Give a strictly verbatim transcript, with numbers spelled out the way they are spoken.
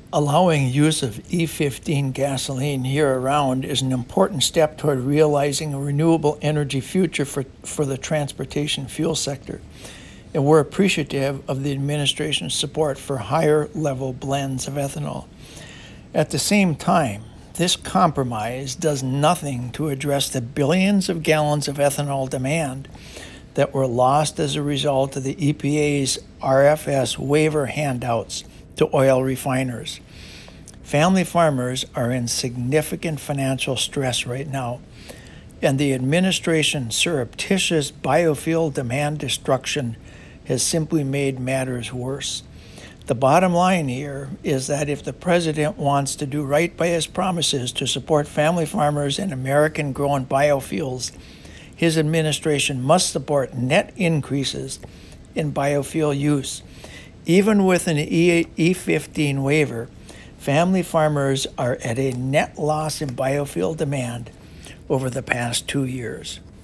Allowing use of E fifteen gasoline year-round is an important step toward realizing a renewable energy future for, for the transportation fuel sector, and we're appreciative of the administration's support for higher-level blends of ethanol. At the same time, this compromise does nothing to address the billions of gallons of ethanol demand that were lost as a result of the E P A's R F S waiver handouts to oil refiners. Family farmers are in significant financial stress right now, and the administration's surreptitious biofuel demand destruction has simply made matters worse. The bottom line here is that if the president wants to do right by his promises to support family farmers and American-grown biofuels, his administration must support net increases in biofuel use. Even with an E fifteen waiver, family farmers are at a net loss in biofuel demand over the past two years.